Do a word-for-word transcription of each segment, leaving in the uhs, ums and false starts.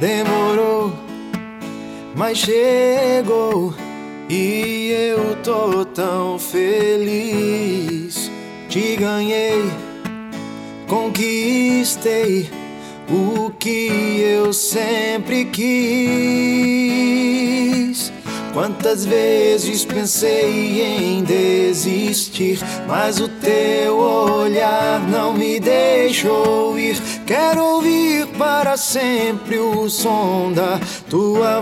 Demorou, mas chegou. E eu tô tão feliz. Te ganhei, conquistei o que eu sempre quis. Quantas vezes pensei em desistir, mas o teu olhar não me deixou ir. Quero ouvir para sempre o som da tua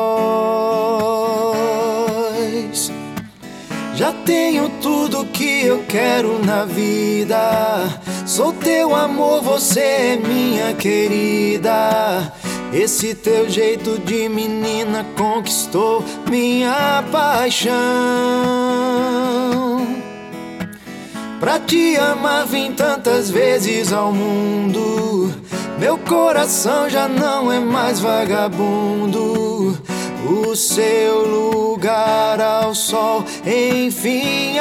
voz. Já tenho tudo que eu quero na vida. Sou teu amor, você é minha querida. Esse teu jeito de menina conquistou minha paixão. Pra te amar vim tantas vezes ao mundo. Meu coração já não é mais vagabundo. O seu lugar ao sol enfim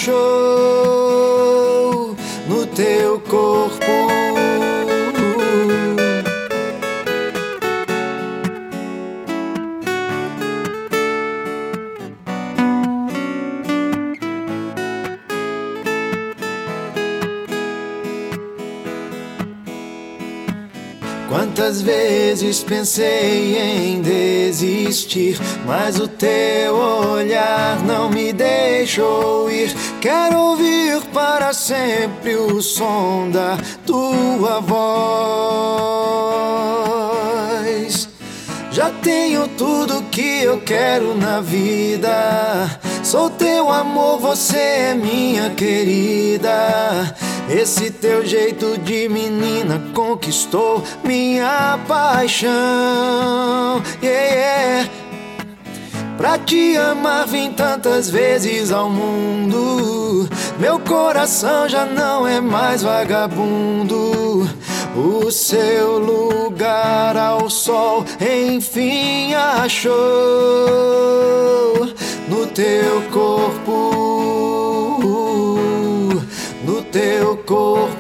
achou no teu corpo. Quantas vezes pensei em desistir, mas o teu olhar não me deixou ir. Quero ouvir para sempre o som da tua voz. Já tenho tudo que eu quero na vida. Sou teu amor, você é minha querida. Esse teu jeito de menina conquistou minha paixão. Yeah, yeah. Pra te amar vim tantas vezes ao mundo. Meu coração já não é mais vagabundo. O seu lugar ao sol enfim achou no teu corpo. No teu corpo.